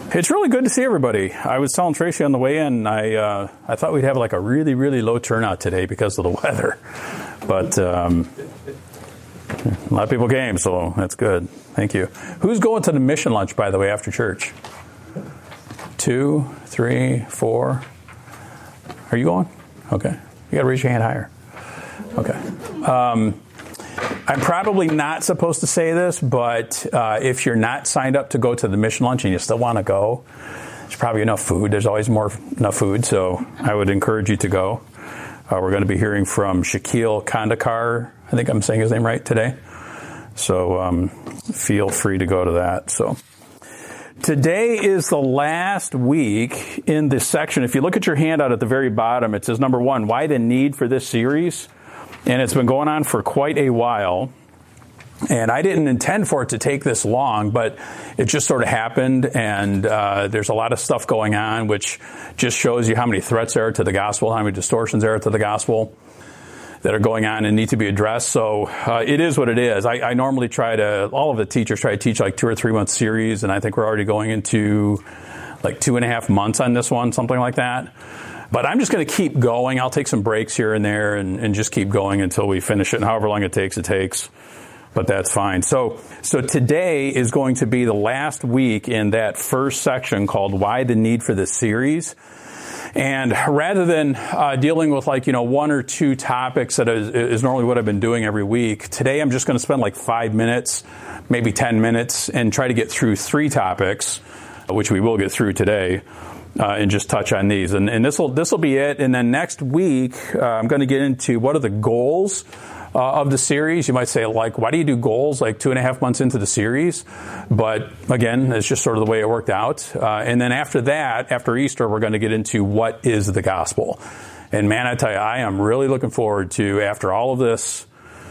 It's really good to see everybody. I was telling Tracy on the way in, I thought we'd have like a really, really low turnout today because of the weather. But a lot of people came, so that's good. Thank you. Who's going to the mission lunch, by the way, after church? 2, 3, 4. Are you going? Okay. You got to raise your hand higher. Okay. I'm probably not supposed to say this, but if you're not signed up to go to the mission lunch and you still want to go, there's probably enough food. There's always enough food, so I would encourage you to go. We're going to be hearing from Shaquille Kandakar. I think I'm saying his name right today. So feel free to go to that. So today is the last week in this section. If you look at your handout at the very bottom, it says, number 1, why the need for this series? And it's been going on for quite a while. And I didn't intend for it to take this long, but it just sort of happened. And there's a lot of stuff going on, which just shows you how many threats there are to the gospel, how many distortions there are to the gospel that are going on and need to be addressed. So it is what it is. I normally all of the teachers try to teach like 2 or 3 month series. And I think we're already going into like 2.5 months on this one, something like that. But I'm just going to keep going. I'll take some breaks here and there and just keep going until we finish it. And however long it takes. But that's fine. So today is going to be the last week in that first section called Why the Need for This Series. And rather than dealing with 1 or 2 topics that is normally what I've been doing every week, today I'm just going to spend 5 minutes, maybe 10 minutes, and try to get through 3 topics, which we will get through today. And just touch on these. And this will be it. And then next week, I'm going to get into what are the goals of the series. You might say, why do you do goals 2.5 months into the series? But again, it's just sort of the way it worked out. And then after that, after Easter, we're going to get into what is the gospel. And man, I tell you, I am really looking forward to, after all of this,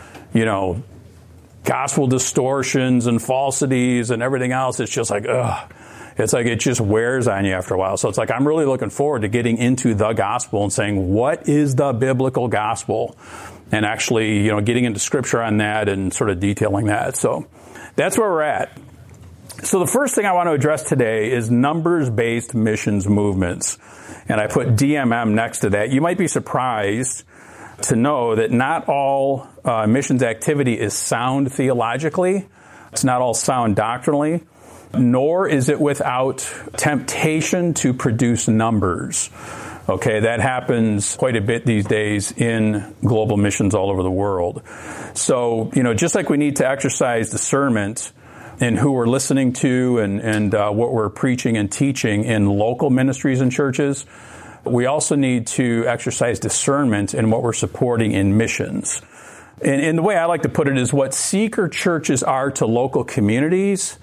gospel distortions and falsities and everything else, it's just ugh. It's it just wears on you after a while. So it's I'm really looking forward to getting into the gospel and saying, what is the biblical gospel? And actually, getting into scripture on that and sort of detailing that. So that's where we're at. So the first thing I want to address today is numbers-based missions movements. And I put DMM next to that. You might be surprised to know that not all missions activity is sound theologically. It's not all sound doctrinally. Nor is it without temptation to produce numbers. Okay, that happens quite a bit these days in global missions all over the world. So, just like we need to exercise discernment in who we're listening to and what we're preaching and teaching in local ministries and churches, we also need to exercise discernment in what we're supporting in missions. And the way I like to put it is what seeker churches are to local communities,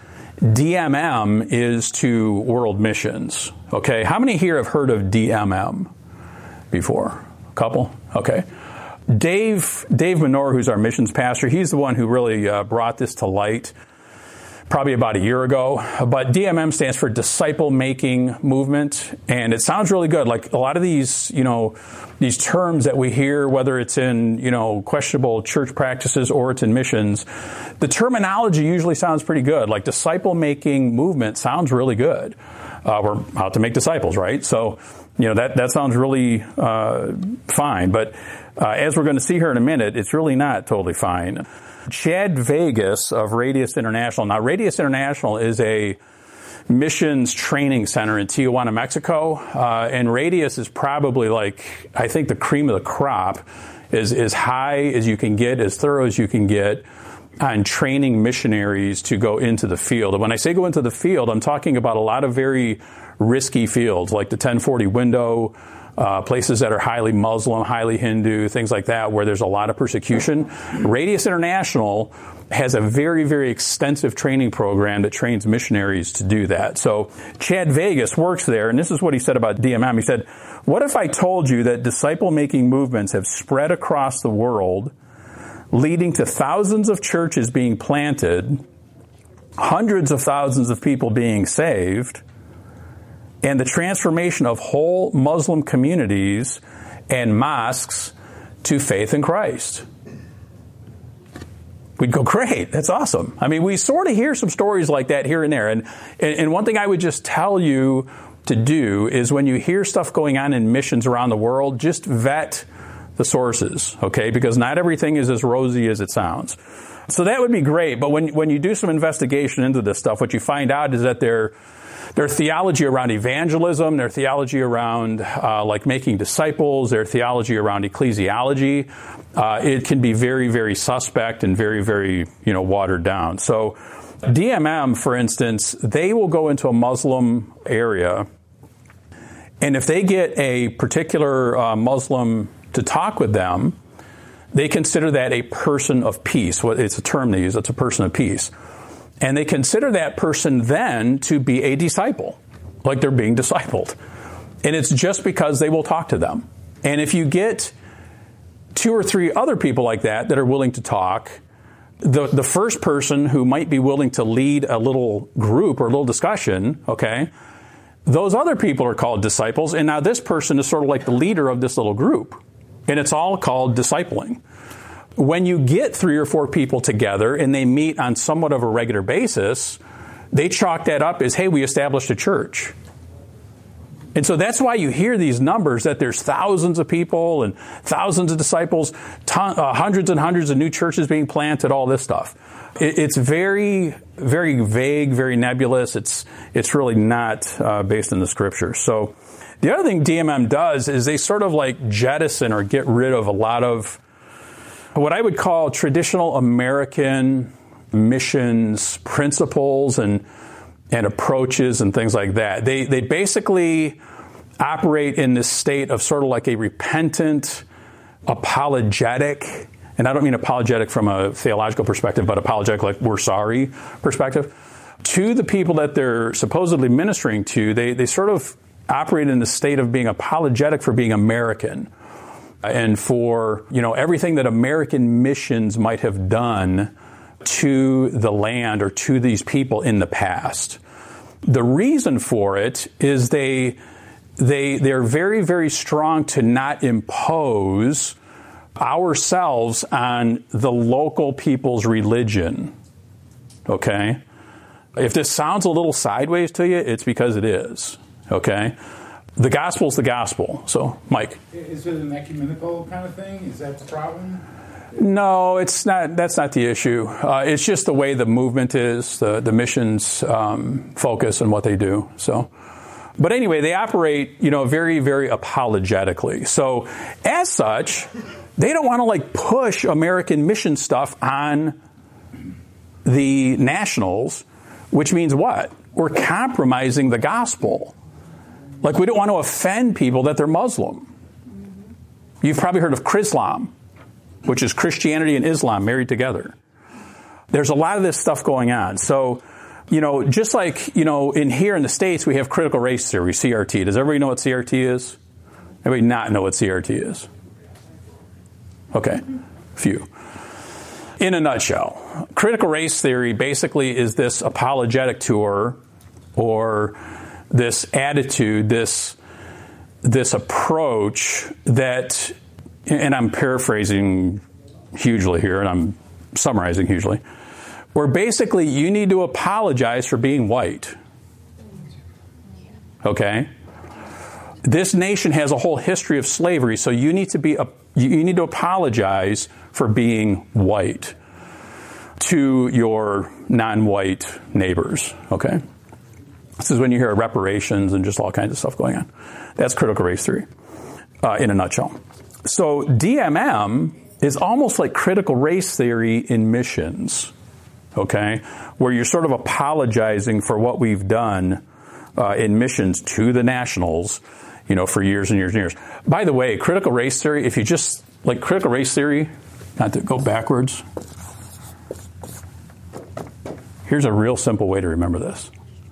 DMM is to world missions. Okay, how many here have heard of DMM before? A couple? Okay. Dave Menor, who's our missions pastor, he's the one who really brought this to light probably about a year ago. But DMM stands for Disciple Making Movement, and it sounds really good. A lot of these, these terms that we hear, whether it's in, questionable church practices or it's in missions, the terminology usually sounds pretty good. Disciple Making Movement sounds really good. We're out to make disciples, right? So, that sounds really fine. But as we're going to see here in a minute, it's really not totally fine. Chad Vegas of Radius International. Now, Radius International is a missions training center in Tijuana, Mexico. And Radius is probably I think the cream of the crop is as high as you can get, as thorough as you can get on training missionaries to go into the field. And when I say go into the field, I'm talking about a lot of very risky fields like the 1040 window, places that are highly Muslim, highly Hindu, things like that, where there's a lot of persecution. Radius International has a very, very extensive training program that trains missionaries to do that. So Chad Vegas works there, and this is what he said about DMM. He said, what if I told you that disciple-making movements have spread across the world, leading to thousands of churches being planted, hundreds of thousands of people being saved, and the transformation of whole Muslim communities and mosques to faith in Christ? we'd go, great, that's awesome. I mean, we sort of hear some stories like that here and there. And one thing I would just tell you to do is when you hear stuff going on in missions around the world, just vet the sources, okay? Because not everything is as rosy as it sounds. So that would be great. But when you do some investigation into this stuff, what you find out is that their theology around evangelism, their theology around like making disciples, their theology around ecclesiology, it can be very, very suspect and very, very, watered down. So DMM, for instance, they will go into a Muslim area, and if they get a particular Muslim to talk with them, they consider that a person of peace. Well, it's a term they use. It's a person of peace. And they consider that person then to be a disciple, like they're being discipled. And it's just because they will talk to them. And if you get 2 or 3 other people like that are willing to talk, the first person who might be willing to lead a little group or a little discussion, okay, those other people are called disciples. And now this person is sort of like the leader of this little group. And it's all called discipling. When you get 3 or 4 people together and they meet on somewhat of a regular basis, they chalk that up as, hey, we established a church. And so that's why you hear these numbers that there's thousands of people and thousands of disciples, hundreds and hundreds of new churches being planted, all this stuff. It's very, very vague, very nebulous. It's really not based in the Scripture. So the other thing DMM does is they sort of like jettison or get rid of a lot of what I would call traditional American missions principles and approaches and things like that. They basically operate in this state of sort of like a repentant, apologetic, and I don't mean apologetic from a theological perspective, but apologetic like we're sorry perspective, to the people that they're supposedly ministering to. They sort of operate in the state of being apologetic for being American and for, everything that American missions might have done to the land or to these people in the past. The reason for it is they're very, very strong to not impose ourselves on the local people's religion. Okay? If this sounds a little sideways to you, it's because it is. Okay? The gospel's the gospel. So, Mike. Is it an ecumenical kind of thing? Is that the problem? No, it's not. That's not the issue. It's just the way the movement is, the missions focus and what they do. So, but anyway, they operate, very, very apologetically. So, as such, they don't want to like push American mission stuff on the nationals, which means what? We're compromising the gospel. Like we don't want to offend people that they're Muslim. You've probably heard of Chrislam, which is Christianity and Islam married together. There's a lot of this stuff going on. So, just like, in here in the States, we have critical race theory, CRT. Does everybody know what CRT is? Everybody not know what CRT is? Okay, few. In a nutshell, critical race theory basically is this apologetic tour or this attitude, this approach that, and I'm paraphrasing hugely here, and I'm summarizing hugely, where basically you need to apologize for being white. Okay? This nation has a whole history of slavery, so you need to apologize for being white to your non-white neighbors. Okay? This is when you hear reparations and just all kinds of stuff going on. That's critical race theory in a nutshell. So DMM is almost like critical race theory in missions, okay, where you're sort of apologizing for what we've done in missions to the nationals, for years and years and years. By the way, critical race theory, if you just, like critical race theory, not to go backwards, here's a real simple way to remember this.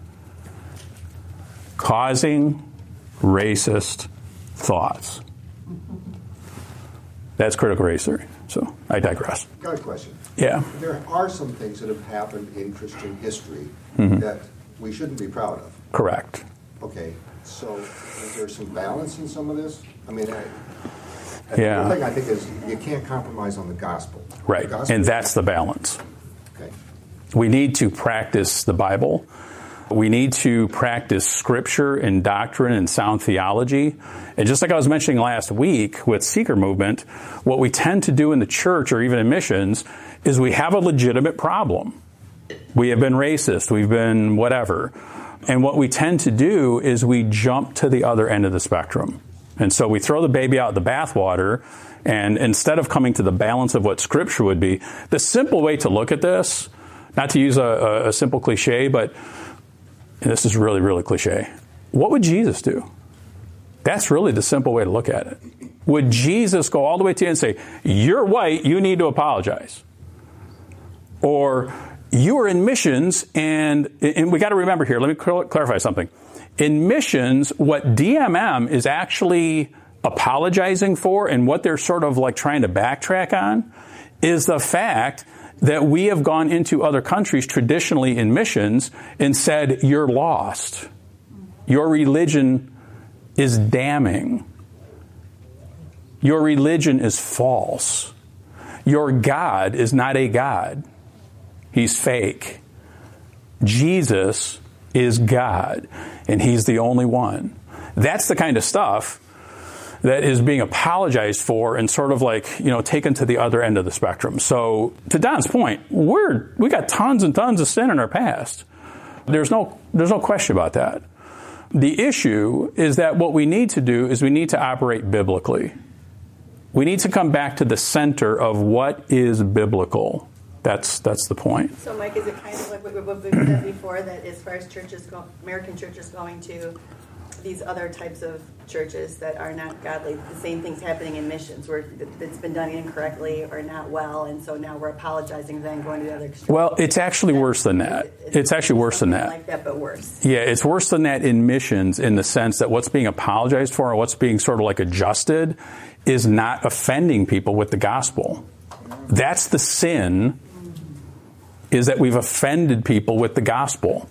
Causing racist thoughts. That's critical race theory. So I digress. Got a question. Yeah. There are some things that have happened in Christian history that we shouldn't be proud of. Correct. Okay. So is there some balance in some of this? I mean, Yeah. The thing I think is you can't compromise on the gospel. Right. The gospel And that's the balance. Okay. We need to practice the Bible. We need to practice Scripture and doctrine and sound theology. And just like I was mentioning last week with Seeker Movement, what we tend to do in the church or even in missions is we have a legitimate problem. We have been racist. We've been whatever. And what we tend to do is we jump to the other end of the spectrum. And so we throw the baby out with the bathwater, and instead of coming to the balance of what Scripture would be, the simple way to look at this, not to use a simple cliche, but and this is really, really cliche, what would Jesus do? That's really the simple way to look at it. Would Jesus go all the way to you and say, you're white, you need to apologize? Or you are in missions, and we got to remember here, let me clarify something. In missions, what DMM is actually apologizing for and what they're sort of like trying to backtrack on is the fact that we have gone into other countries traditionally in missions and said, you're lost. Your religion is damning. Your religion is false. Your God is not a God. He's fake. Jesus is God, and He's the only one. That's the kind of stuff that is being apologized for and sort of like, taken to the other end of the spectrum. So to Don's point, we got tons and tons of sin in our past. There's no question about that. The issue is that what we need to do is we need to operate biblically. We need to come back to the center of what is biblical. That's the point. So, Mike, is it kind of like what we've said before, that as far as American churches going to these other types of churches that are not godly, the same thing's happening in missions, where it's been done incorrectly or not well, and so now we're apologizing, then going to the other extreme? Well, it's actually worse than that. It's actually worse than that. Like that, but worse. Yeah, it's worse than that in missions in the sense that what's being apologized for or what's being sort of like adjusted is not offending people with the gospel. That's the sin, is that we've offended people with the gospel.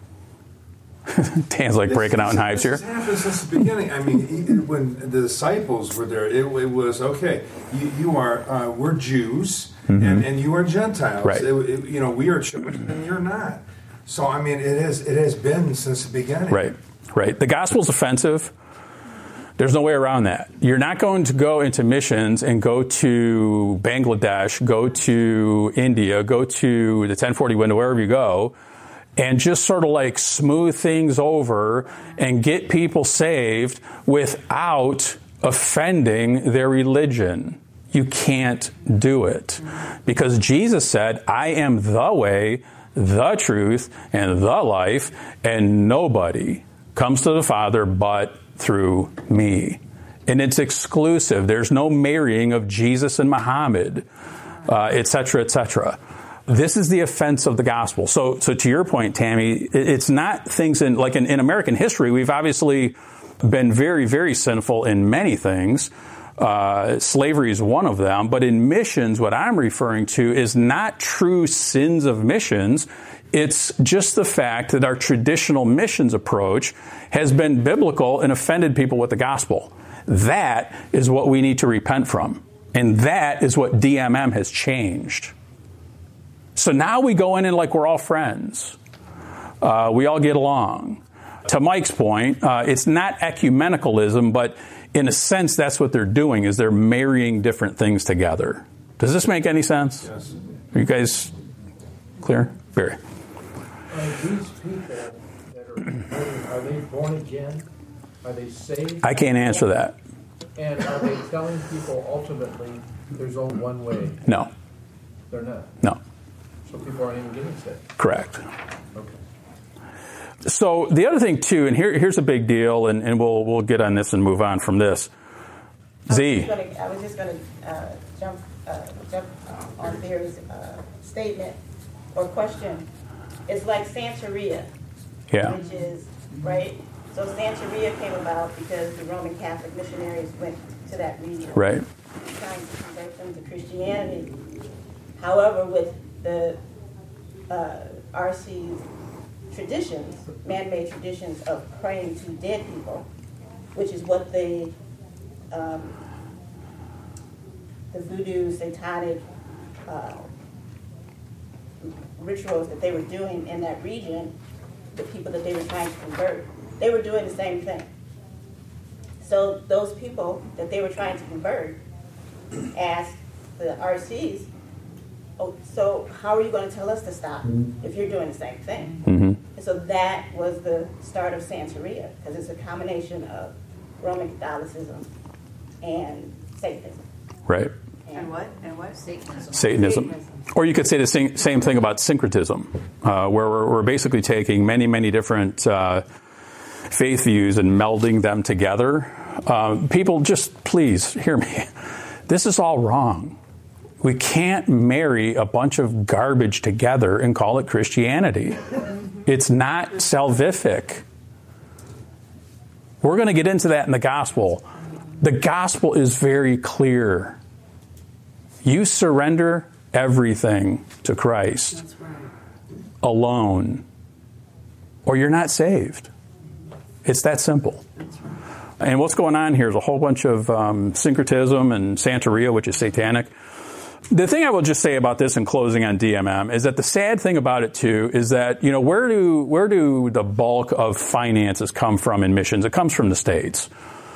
Dan's like breaking out in hives here. This has happened since the beginning. I mean, even when the disciples were there, it was, okay, we're Jews, and you are Gentiles. Right. We are children, and you're not. So, I mean, it has been since the beginning. Right. The gospel's offensive. There's no way around that. You're not going to go into missions and go to Bangladesh, go to India, go to the 1040 window, wherever you go, and just sort of like smooth things over and get people saved without offending their religion. You can't do it. Because Jesus said, I am the way, the truth, and the life, and nobody comes to the Father but through me. And it's exclusive. There's no marrying of Jesus and Muhammad, etc., etc. This is the offense of the gospel. So to your point, Tammy, it's not things in American history. We've obviously been very, very sinful in many things. Slavery is one of them. But in missions, what I'm referring to is not true sins of missions. It's just the fact that our traditional missions approach has been biblical and offended people with the gospel. That is what we need to repent from. And that is what DMM has changed. So now we go in and like we're all friends. We all get along. To Mike's point, it's not ecumenicalism, but in a sense, that's what they're doing, is they're marrying different things together. Does this make any sense? Yes. Are you guys clear? Barry. These people that are they born again? Are they saved? I can't answer that. And are they telling people ultimately there's only one way? No. They're not. No. So people aren't even getting saved. Correct. Okay. So the other thing too, and here's a big deal, and we'll get on this and move on from this. Z. I was just going to jump on Barry's statement or question. It's like Santeria, Yeah. which is, right? So Santeria came about because the Roman Catholic missionaries went to that region. Right. Trying to convert them to Christianity. However, with the RC's traditions, man-made traditions of praying to dead people, which is what they the voodoo, satanic rituals that they were doing in that region, the people that they were trying to convert, they were doing the same thing. So those people that they were trying to convert asked the RCs, oh, so how are you going to tell us to stop if you're doing the same thing? Mm-hmm. And so that was the start of Santeria, because it's a combination of Roman Catholicism and Satanism. Right. And what? And what? Satanism. Satanism. Or you could say the same thing about syncretism, where we're basically taking many, many different faith views and melding them together. People, just please hear me. This is all wrong. We can't marry a bunch of garbage together and call it Christianity. It's not salvific. We're going to get into that in the gospel. The gospel is very clear. You surrender everything to Christ alone, or you're not saved. It's that simple. And what's going on here is a whole bunch of syncretism and Santeria, which is satanic. The thing I will just say about this in closing on DMM is that the sad thing about it too is that, you know, where do the bulk of finances come from in missions? It comes from the States.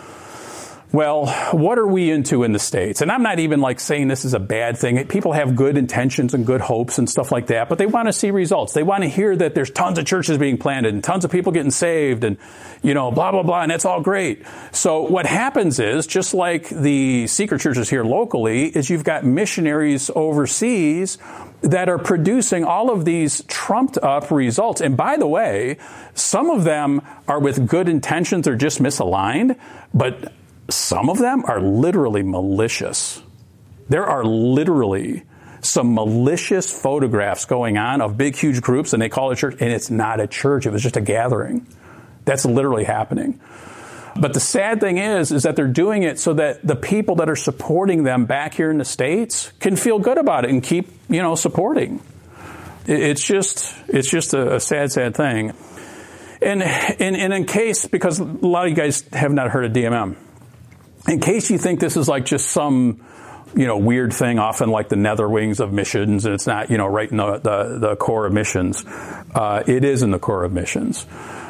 Well, what are we into in the States? And I'm not even like saying this is a bad thing. People have good intentions and good hopes and stuff like that, but they want to see results. They want to hear that there's tons of churches being planted and tons of people getting saved and, you know, blah, blah, blah, and that's all great. So what happens is, just like the secret churches here locally, is you've got missionaries overseas that are producing all of these trumped up results. And by the way, some of them are with good intentions or just misaligned, but some of them are literally malicious. There are literally some malicious photographs going on of big, huge groups, and they call it a church, and it's not a church. It was just a gathering. That's literally happening. But the sad thing is that they're doing it so that the people that are supporting them back here in the States can feel good about it and keep, you know, supporting. It's just a sad, sad thing. And in case, because a lot of you guys have not heard of DMM, in case you think this is like just some, you know, weird thing, often like the nether wings of missions, and it's not, you know, right in the core of missions, it is in the core of missions.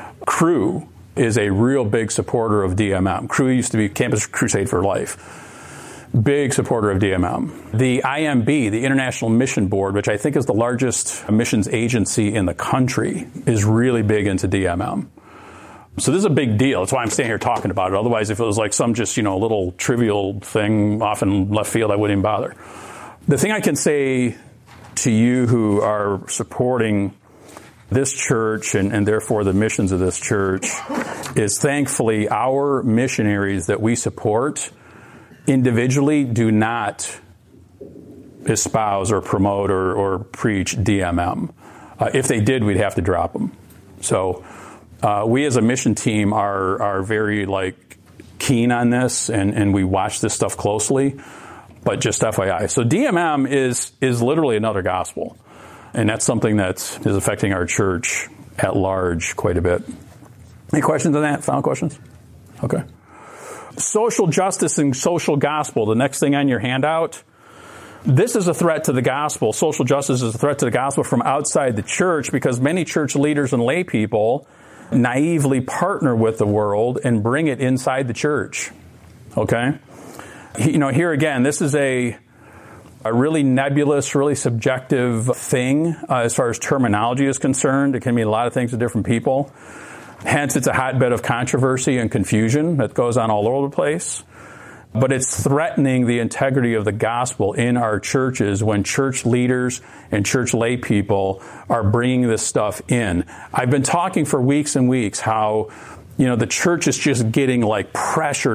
Cru is a real big supporter of DMM. Cru used to be Campus Crusade for Life. Big supporter of DMM. The IMB, the International Mission Board, which I think is the largest missions agency in the country, is really big into DMM. So this is a big deal. That's why I'm standing here talking about it. Otherwise, if it was like some just, you know, little trivial thing off in left field, I wouldn't even bother. The thing I can say to you who are supporting this church and therefore the missions of this church is, thankfully, our missionaries that we support individually do not espouse or promote or preach DMM. If they did, we'd have to drop them. So we as a mission team are very like keen on this, and we watch this stuff closely. But just FYI, so DMM is literally another gospel, and that's something that is affecting our church at large quite a bit. Any questions on that? Final questions? Okay. Social justice and social gospel. The next thing on your handout. This is a threat to the gospel. Social justice is a threat to the gospel from outside the church, because many church leaders and lay people naively partner with the world and bring it inside the church. Okay? You know, here again, this is a really nebulous, really subjective thing as far as terminology is concerned. It can mean a lot of things to different people. Hence, it's a hotbed of controversy and confusion that goes on all over the place. But it's threatening the integrity of the gospel in our churches when church leaders and church lay people are bringing this stuff in. I've been talking for weeks and weeks how, you know, the church is just getting like pressured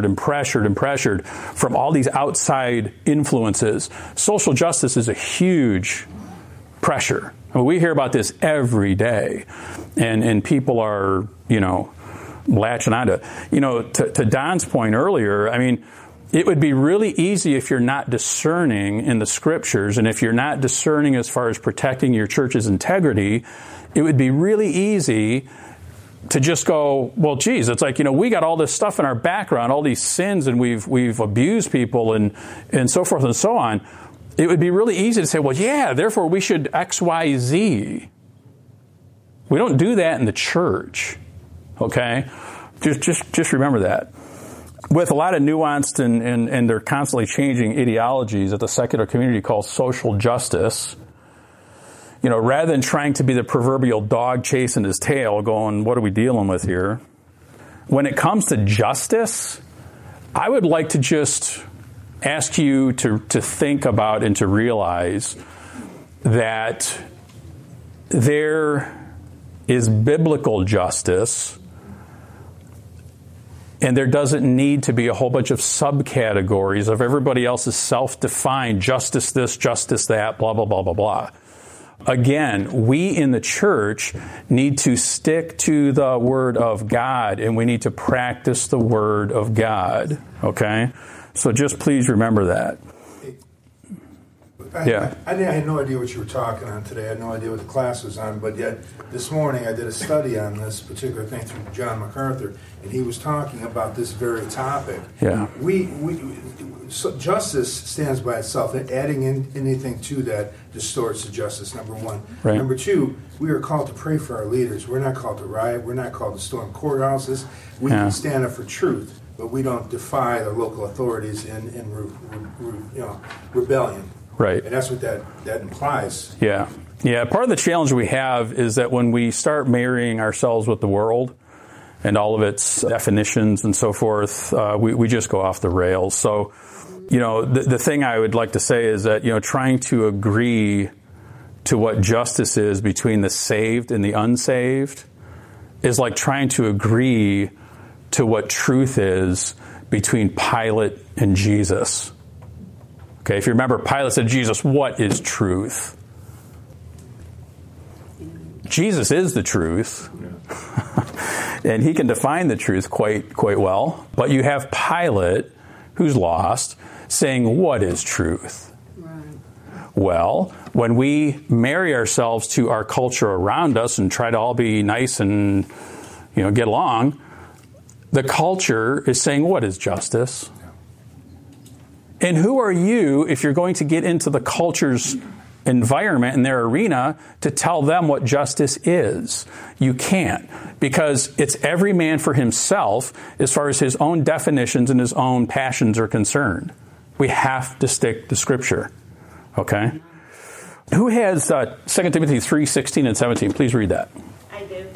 from all these outside influences. Social justice is a huge pressure. I mean, we hear about this every day, and people are, you know, latching onto, you know, to Don's point earlier. I mean, it would be really easy if you're not discerning in the scriptures, and if you're not discerning as far as protecting your church's integrity, it would be really easy to just go, well, geez, it's like, we got all this stuff in our background, all these sins, and we've abused people and so forth and so on. It would be really easy to say, well, yeah, therefore we should X, Y, Z. We don't do that in the church, okay? Just remember that. With a lot of nuanced and they're constantly changing ideologies that the secular community calls social justice, rather than trying to be the proverbial dog chasing his tail going, what are we dealing with here? When it comes to justice, I would like to just ask you to think about and to realize that there is biblical justice, and there doesn't need to be a whole bunch of subcategories of everybody else's self-defined justice this, justice that, blah, blah, blah, blah, blah. Again, we in the church need to stick to the Word of God, and we need to practice the Word of God, okay? So just please remember that. I had no idea what you were talking on today. I had no idea what the class was on, but yet this morning I did a study on this particular thing through John MacArthur, and he was talking about this very topic. Yeah. So justice stands by itself. Adding in anything to that distorts the justice, number one. Right. Number two, we are called to pray for our leaders. We're not called to riot. We're not called to storm courthouses. We can stand up for truth, but we don't defy the local authorities in rebellion. Right. And that's what that implies. Yeah. Yeah. Part of the challenge we have is that when we start marrying ourselves with the world and all of its definitions and so forth, we just go off the rails. So, the thing I would like to say is that, trying to agree to what justice is between the saved and the unsaved is like trying to agree to what truth is between Pilate and Jesus. Okay, if you remember, Pilate said, Jesus, what is truth? Jesus is the truth. And he can define the truth quite well. But you have Pilate, who's lost, saying, what is truth? Right. Well, when we marry ourselves to our culture around us and try to all be nice and, get along, the culture is saying, what is justice? And who are you, if you're going to get into the culture's environment and their arena, to tell them what justice is? You can't, because it's every man for himself as far as his own definitions and his own passions are concerned. We have to stick to Scripture. Okay? Who has 2 Timothy 3:16 and 17? Please read that. I do.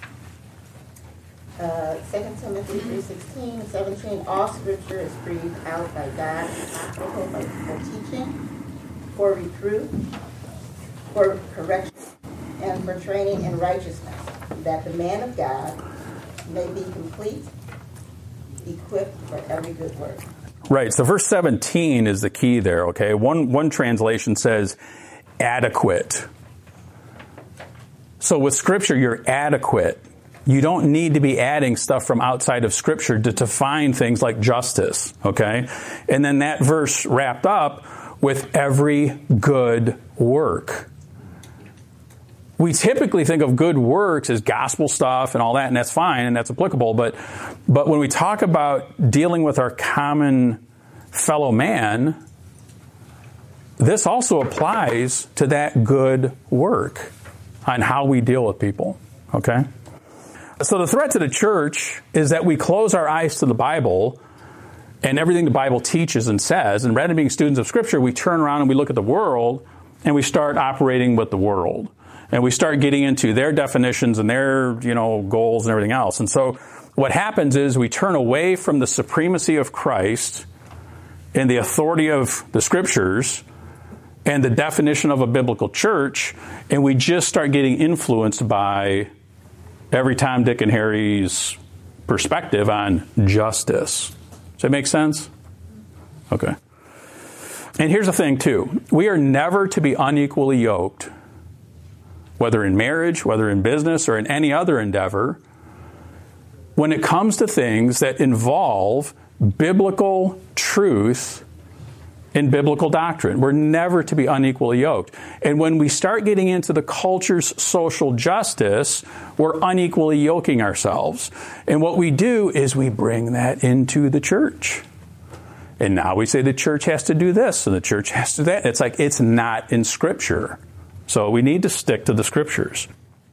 2 Timothy 3:16 and 17, all Scripture is breathed out by God, profitable for teaching, for reproof, for correction, and for training in righteousness, that the man of God may be complete, equipped for every good work. Right, so verse 17 is the key there, okay? One translation says adequate. So with Scripture, you're adequate. You don't need to be adding stuff from outside of Scripture to define things like justice, okay? And then that verse wrapped up with every good work. We typically think of good works as gospel stuff and all that, and that's fine, and that's applicable. But when we talk about dealing with our common fellow man, this also applies to that good work on how we deal with people, okay? So the threat to the church is that we close our eyes to the Bible and everything the Bible teaches and says, and rather than being students of Scripture, we turn around and we look at the world and we start operating with the world. And we start getting into their definitions and their, goals and everything else. And so what happens is we turn away from the supremacy of Christ and the authority of the Scriptures and the definition of a biblical church, and we just start getting influenced by every Tom, Dick, and Harry's perspective on justice. Does that make sense? Okay. And here's the thing, too. We are never to be unequally yoked, whether in marriage, whether in business, or in any other endeavor, when it comes to things that involve biblical truth in biblical doctrine. We're never to be unequally yoked. And when we start getting into the culture's social justice, we're unequally yoking ourselves. And what we do is we bring that into the church. And now we say the church has to do this and the church has to do that. It's like it's not in Scripture. So we need to stick to the Scriptures.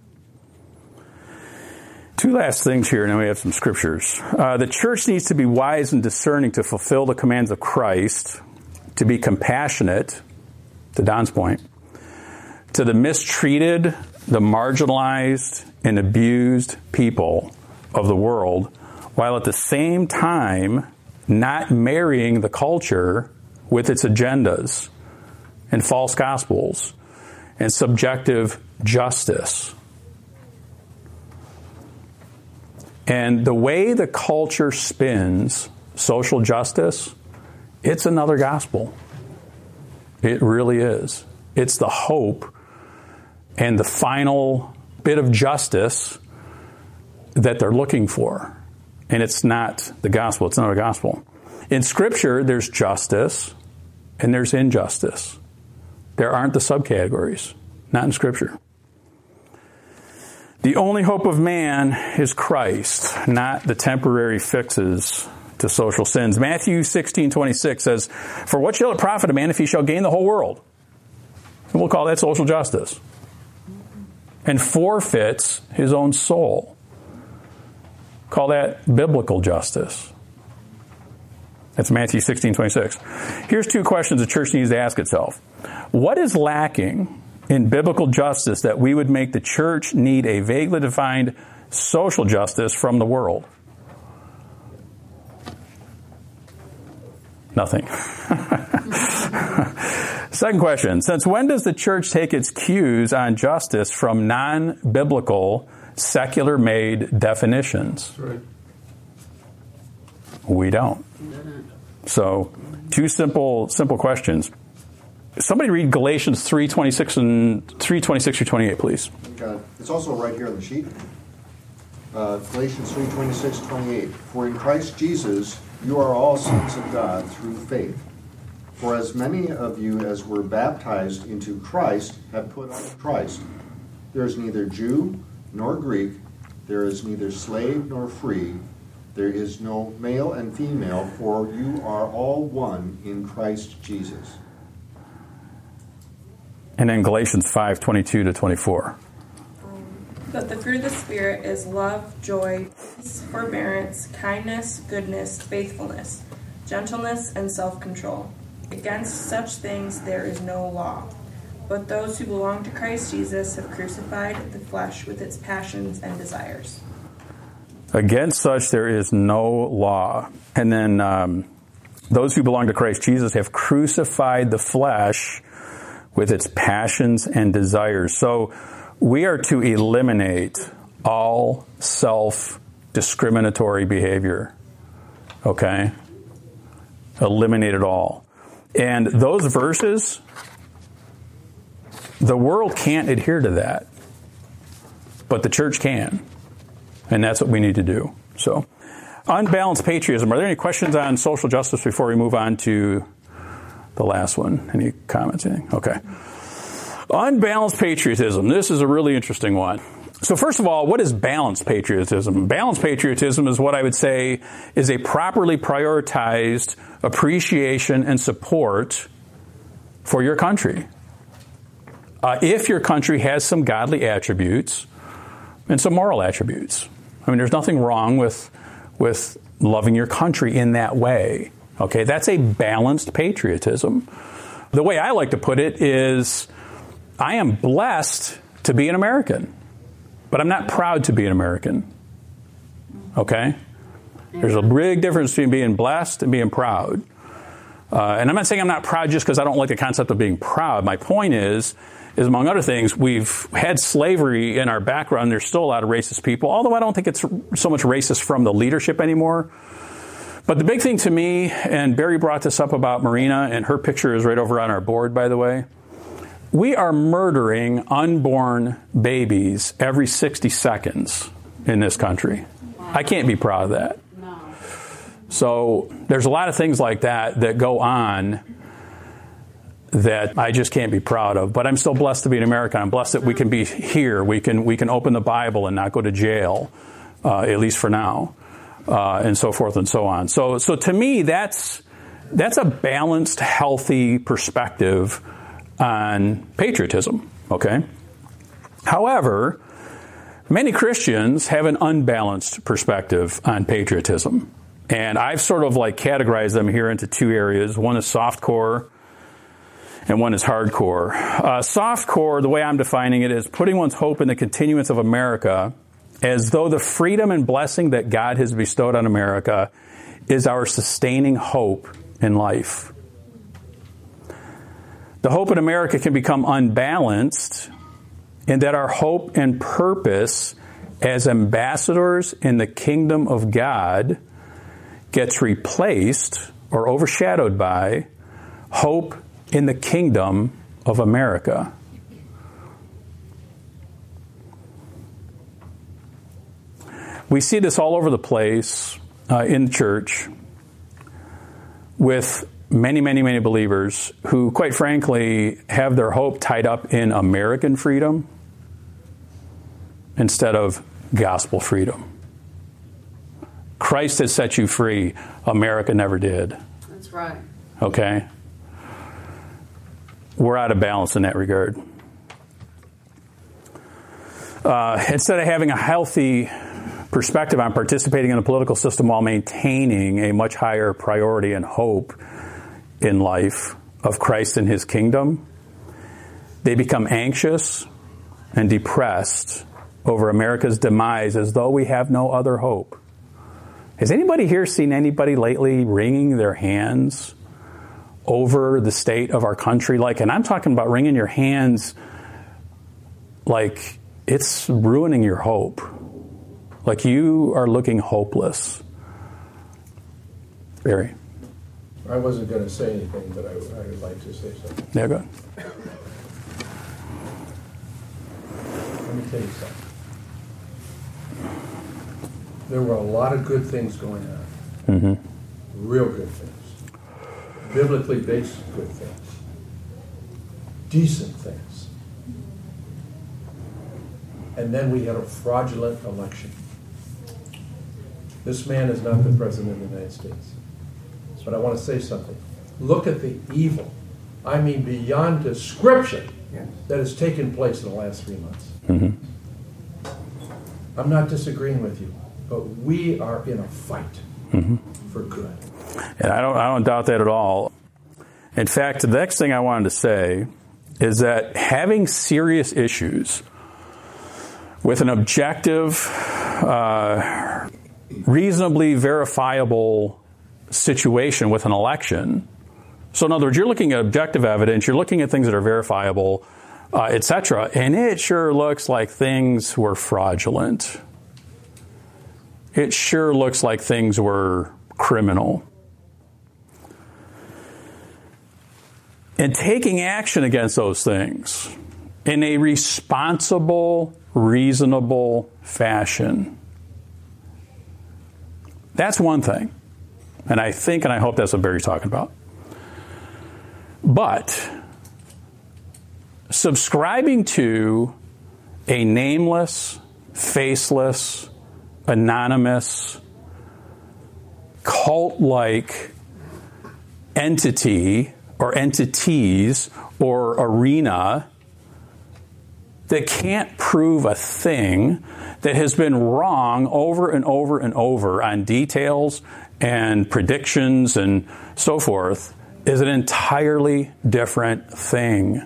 Two last things here, and then we have some scriptures. The church needs to be wise and discerning to fulfill the commands of Christ, to be compassionate, to Don's point, to the mistreated, the marginalized, and abused people of the world, while at the same time not marrying the culture with its agendas and false gospels and subjective justice. And the way the culture spins social justice, it's another gospel. It really is. It's the hope and the final bit of justice that they're looking for. And it's not the gospel. It's not a gospel. In Scripture, there's justice and there's injustice. There aren't the subcategories. Not in Scripture. The only hope of man is Christ, not the temporary fixes to social sins. Matthew 16:26 says, "For what shall it profit a man if he shall gain the whole world?" And we'll call that social justice. "And forfeits his own soul." Call that biblical justice. That's Matthew 16:26. Here's two questions the church needs to ask itself. What is lacking in biblical justice that we would make the church need a vaguely defined social justice from the world? Nothing. Second question. Since when does the church take its cues on justice from non-biblical, secular-made definitions? Right. We don't. So, two simple questions. Somebody read Galatians 3:26 and 3:26 through 28, please. It's also right here on the sheet. Galatians 3:26, 28. "For in Christ Jesus you are all sons of God through faith. For as many of you as were baptized into Christ have put on Christ. There is neither Jew nor Greek, there is neither slave nor free, there is no male and female, for you are all one in Christ Jesus." And then Galatians 5:22 to 24. But the fruit of the Spirit is love, joy, peace, forbearance, kindness, goodness, faithfulness, gentleness, and self-control. Against such things there is no law. But those who belong to Christ Jesus have crucified the flesh with its passions and desires. Against such there is no law. And then those who belong to Christ Jesus have crucified the flesh with its passions and desires. So we are to eliminate all self-discriminatory behavior. Okay? Eliminate it all. And those verses, the world can't adhere to that. But the church can. And that's what we need to do. So, unbalanced patriotism. Are there any questions on social justice before we move on to the last one? Any comments? Anything? Okay. Unbalanced patriotism. This is a really interesting one. So first of all, what is balanced patriotism? Balanced patriotism is what I would say is a properly prioritized appreciation and support for your country. If your country has some godly attributes and some moral attributes. I mean, there's nothing wrong with loving your country in that way. Okay, that's a balanced patriotism. The way I like to put it is, I am blessed to be an American, but I'm not proud to be an American. Okay? There's a big difference between being blessed and being proud. And I'm not saying I'm not proud just because I don't like the concept of being proud. My point is among other things, we've had slavery in our background. There's still a lot of racist people, although I don't think it's so much racist from the leadership anymore. But the big thing to me, and Barry brought this up about Marina, and her picture is right over on our board, by the way. We are murdering unborn babies every 60 seconds in this country. I can't be proud of that. So there's a lot of things like that go on that I just can't be proud of. But I'm still blessed to be an American. I'm blessed that we can be here. We can open the Bible and not go to jail, at least for now, and so forth and so on. So to me, that's a balanced, healthy perspective on patriotism. Okay. However, many Christians have an unbalanced perspective on patriotism. And I've sort of like categorized them here into two areas. One is softcore and one is hardcore. Softcore, the way I'm defining it, is putting one's hope in the continuance of America as though the freedom and blessing that God has bestowed on America is our sustaining hope in life. The hope in America can become unbalanced in that our hope and purpose as ambassadors in the kingdom of God gets replaced or overshadowed by hope in the kingdom of America. We see this all over the place in the church with many, many, many believers who, quite frankly, have their hope tied up in American freedom instead of gospel freedom. Christ has set you free. America never did. That's right. Okay? We're out of balance in that regard. Instead of having a healthy perspective on participating in the political system while maintaining a much higher priority and hope in life of Christ and His kingdom, they become anxious and depressed over America's demise as though we have no other hope. Has anybody here seen anybody lately wringing their hands over the state of our country? And I'm talking about wringing your hands like it's ruining your hope. Like you are looking hopeless. Barry. I wasn't going to say anything, but I would like to say something. Yeah, go ahead. Let me tell you something. There were a lot of good things going on. Mm-hmm. Real good things. Biblically based good things. Decent things. And then we had a fraudulent election. This man is not the President of the United States. But I want to say something. Look at the evil, I mean beyond description, that has taken place in the last 3 months. Mm-hmm. I'm not disagreeing with you, but we are in a fight for good. And I don't doubt that at all. In fact, the next thing I wanted to say is that having serious issues with an objective, reasonably verifiable situation with an election. So in other words, you're looking at objective evidence, you're looking at things that are verifiable, etc., and it sure looks like things were fraudulent. It sure looks like things were criminal. And taking action against those things in a responsible, reasonable fashion, that's one thing. And I think and I hope that's what Barry's talking about. But subscribing to a nameless, faceless, anonymous, cult-like entity or entities or arena that can't prove a thing, that has been wrong over and over and over on details and predictions and so forth, is an entirely different thing.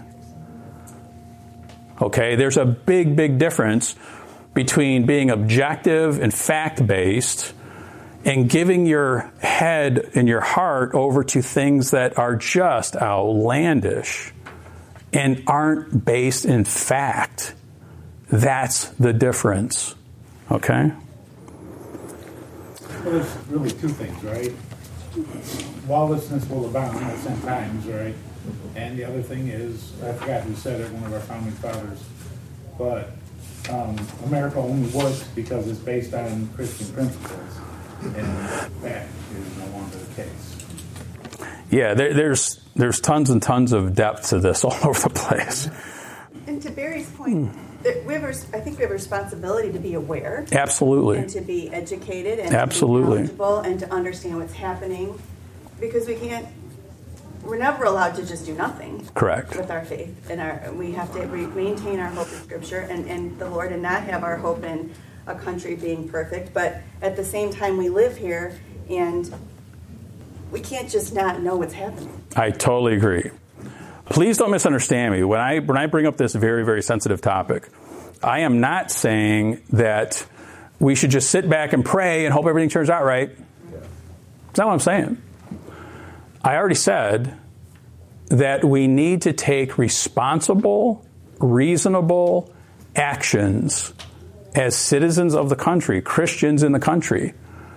Okay, there's a big, big difference between being objective and fact-based and giving your head and your heart over to things that are just outlandish and aren't based in fact. That's the difference. Okay? Well, there's really two things, right? Lawlessness will abound at some times, right? And the other thing is, I forgot who said it, one of our founding fathers, but America only works because it's based on Christian principles, and that is no longer the case. Yeah, there's tons and tons of depth to this all over the place. And to Barry's point, I think we have a responsibility to be aware. Absolutely. And to be educated and Absolutely. to be knowledgeable and to understand what's happening. Because we're never allowed to just do nothing. Correct. With our faith. And we have to maintain our hope in Scripture and the Lord, and not have our hope in a country being perfect. But at the same time, we live here, and we can't just not know what's happening. I totally agree. Please don't misunderstand me. When I bring up this very, very sensitive topic, I am not saying that we should just sit back and pray and hope everything turns out right. That's not what I'm saying. I already said that we need to take responsible, reasonable actions as citizens of the country, Christians in the country,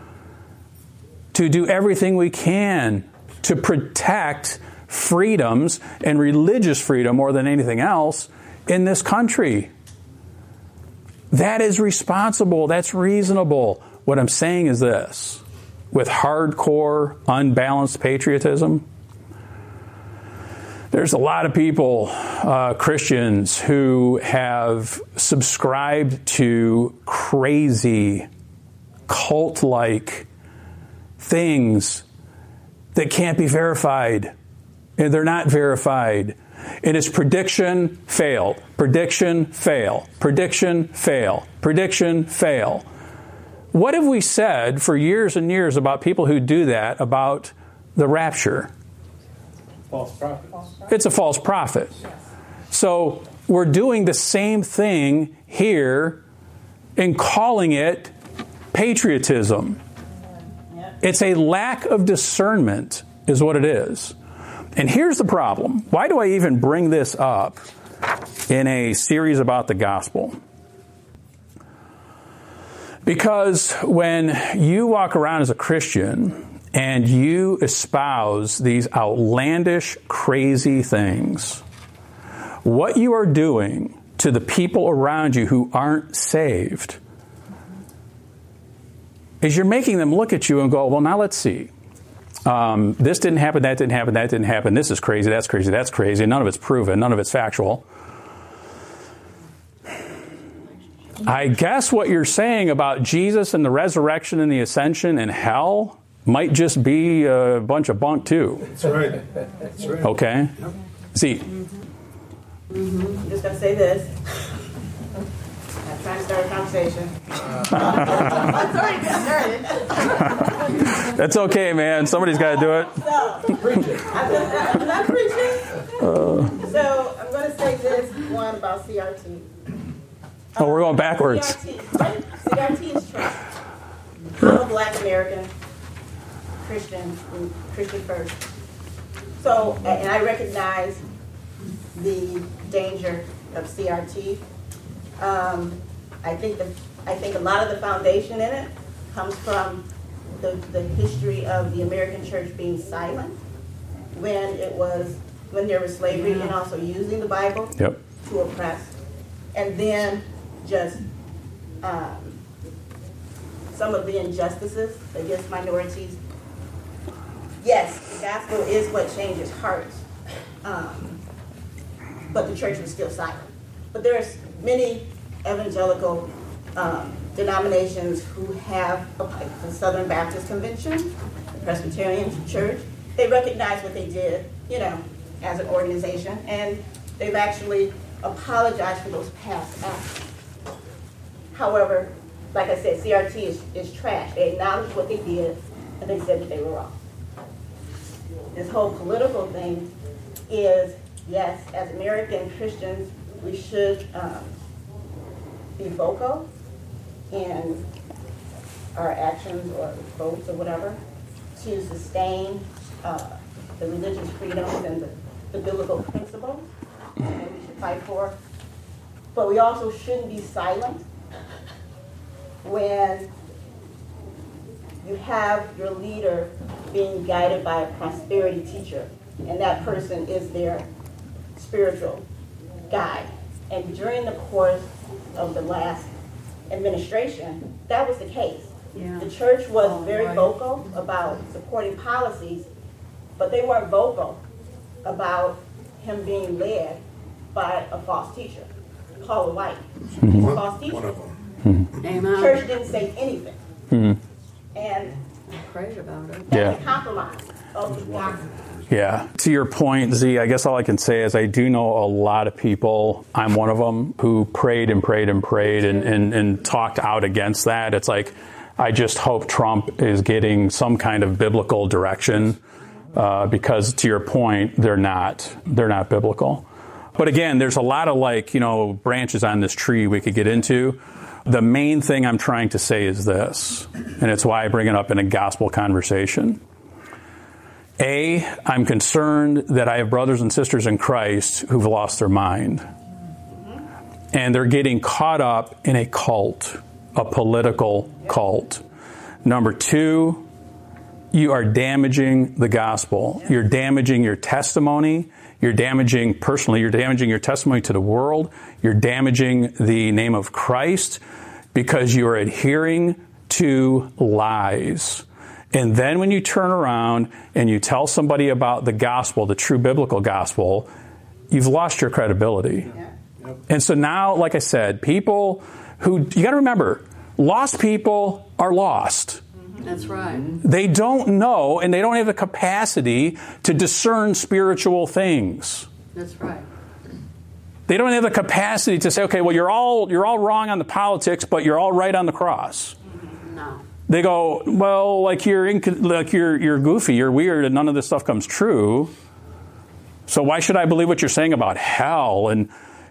to do everything we can to protect freedoms and religious freedom more than anything else in this country. That is responsible. That's reasonable. What I'm saying is this. With hardcore, unbalanced patriotism, there's a lot of people, Christians, who have subscribed to crazy, cult-like things that can't be verified. And they're not verified. And it's prediction, fail, prediction, fail, prediction, fail, prediction, fail. What have we said for years and years about people who do that about the rapture? False prophet. It's a false prophet. So we're doing the same thing here and calling it patriotism. It's a lack of discernment is what it is. And here's the problem. Why do I even bring this up in a series about the gospel? Because when you walk around as a Christian and you espouse these outlandish, crazy things, what you are doing to the people around you who aren't saved is you're making them look at you and go, well, now let's see. This didn't happen, that didn't happen, that didn't happen. This is crazy, that's crazy, that's crazy. None of it's proven. None of it's factual. I guess what you're saying about Jesus and the resurrection and the ascension and hell might just be a bunch of bunk too. That's right. That's right. Okay? Yep. See. I'm just going to say this. I'm trying to start a conversation. It's already been started. That's okay, man. Somebody's got to do it. I'm not preaching. So I'm going to say this one about CRT. Oh, we're going backwards. CRT is trash. I'm a Black American Christian first. So, and I recognize the danger of CRT. I think a lot of the foundation in it comes from the history of the American church being silent when there was slavery and also using the Bible to oppress, and then just some of the injustices against minorities. Yes, the gospel is what changes hearts, but the church was still silent. But there's many evangelical denominations who have, like the Southern Baptist Convention, the Presbyterian Church. They recognize what they did, as an organization, and they've actually apologized for those past acts. However, like I said, CRT is trash. They acknowledged what they did, and they said that they were wrong. This whole political thing is, yes, as American Christians, we should be vocal in our actions or votes or whatever to sustain the religious freedoms and the biblical principles that we should fight for. But we also shouldn't be silent when you have your leader being guided by a prosperity teacher, and that person is their spiritual guide. And during the course of the last administration, that was the case. Yeah. The church was very vocal about supporting policies, but they weren't vocal about him being led by a false teacher, Paula White. A false teacher. One of them. Amen. Church didn't say anything. And Prayed about it. that's a compromise of the gospel. Yeah. To your point, Z, I guess all I can say is I do know a lot of people, I'm one of them, who prayed and prayed and prayed and talked out against that. It's like, I just hope Trump is getting some kind of biblical direction because, to your point, they're not biblical. But again, there's a lot of branches on this tree we could get into. The main thing I'm trying to say is this, and it's why I bring it up in a gospel conversation. A, I'm concerned that I have brothers and sisters in Christ who've lost their mind. And they're getting caught up in a cult, a political cult. Number two, you are damaging the gospel. You're damaging your testimony. You're damaging your testimony to the world. You're damaging the name of Christ because you are adhering to lies. And then when you turn around and you tell somebody about the gospel, the true biblical gospel, you've lost your credibility. Yep. And so now, like I said, people who, you got to remember, lost people are lost. That's right. They don't know and they don't have the capacity to discern spiritual things. That's right. They don't have the capacity to say, okay, well, you're all wrong on the politics, but you're all right on the cross. No. They go, well, you're goofy, you're weird, and none of this stuff comes true. So why should I believe what you're saying about hell and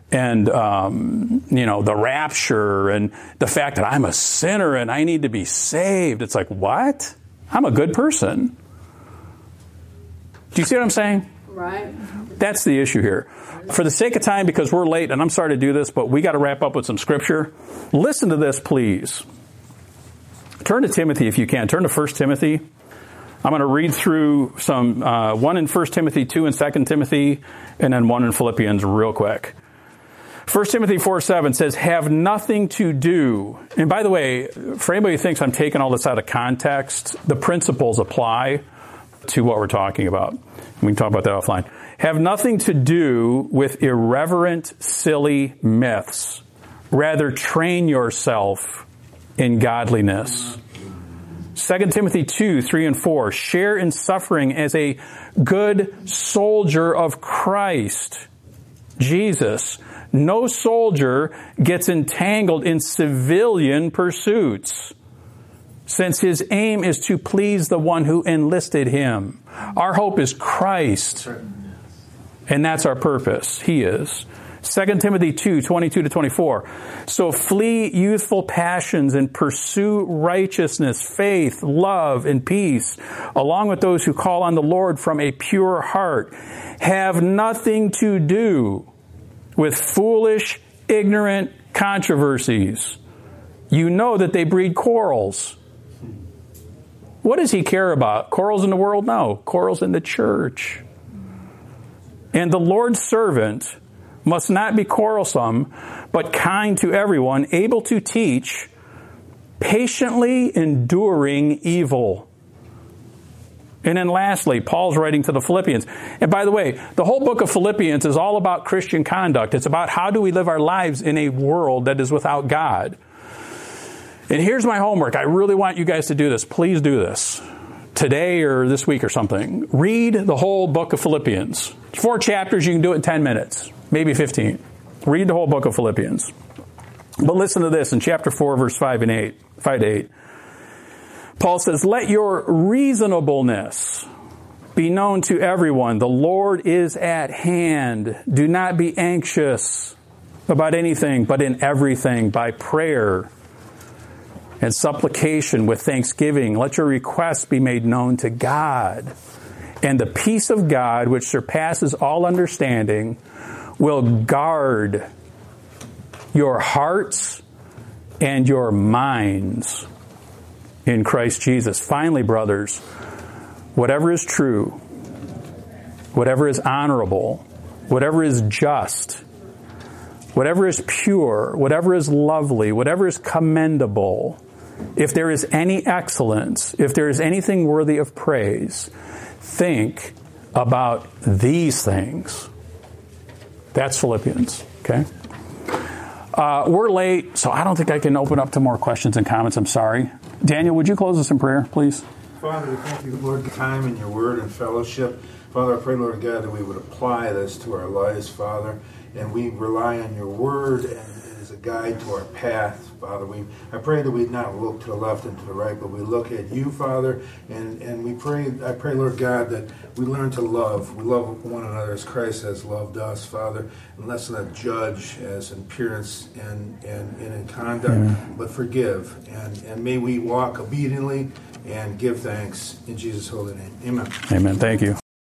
the rapture and the fact that I'm a sinner and I need to be saved? It's like, what? I'm a good person. Do you see what I'm saying? Right. That's the issue here. For the sake of time, because we're late and I'm sorry to do this, but we got to wrap up with some scripture. Listen to this, please. Turn to Timothy if you can. Turn to 1 Timothy. I'm going to read through some, one in 1 Timothy, 2 in 2 Timothy, and then one in Philippians real quick. 1 Timothy 4:7 says, have nothing to do. And by the way, for anybody who thinks I'm taking all this out of context, the principles apply to what we're talking about. We can talk about that offline. Have nothing to do with irreverent, silly myths. Rather, train yourself in godliness. 2 Timothy 2, 3 and 4. Share in suffering as a good soldier of Christ Jesus. No soldier gets entangled in civilian pursuits, since his aim is to please the one who enlisted him. Our hope is Christ, and that's our purpose. He is. 2 Timothy 2, 22 to 24. So flee youthful passions and pursue righteousness, faith, love, and peace, along with those who call on the Lord from a pure heart. Have nothing to do with foolish, ignorant controversies. You know that they breed quarrels. What does he care about? Quarrels in the world? No. Quarrels in the church. And the Lord's servant must not be quarrelsome, but kind to everyone, able to teach, patiently enduring evil. And then lastly, Paul's writing to the Philippians. And by the way, the whole book of Philippians is all about Christian conduct. It's about how do we live our lives in a world that is without God. And here's my homework. I really want you guys to do this. Please do this. Today or this week or something. Read the whole book of Philippians. 4 chapters, you can do it in 10 minutes. Maybe 15. Read the whole book of Philippians. But listen to this in chapter 4, verse 5 to 8. Paul says, let your reasonableness be known to everyone. The Lord is at hand. Do not be anxious about anything, but in everything, by prayer and supplication with thanksgiving, let your requests be made known to God. And the peace of God, which surpasses all understanding, will guard your hearts and your minds in Christ Jesus. Finally, brothers, whatever is true, whatever is honorable, whatever is just, whatever is pure, whatever is lovely, whatever is commendable, if there is any excellence, if there is anything worthy of praise, think about these things. That's Philippians, okay? We're late, so I don't think I can open up to more questions and comments. I'm sorry. Daniel, would you close us in prayer, please? Father, we thank you, Lord, for time in your word and fellowship. Father, I pray, Lord God, that we would apply this to our lives, Father, and we rely on your word and as a guide to our path, Father. I pray that we not look to the left and to the right, but we look at you, Father, and I pray, Lord God, that we learn to love. We love one another as Christ has loved us, Father, and let's not judge as in appearance and in conduct, but forgive. And may we walk obediently and give thanks in Jesus' holy name. Amen. Amen. Thank you.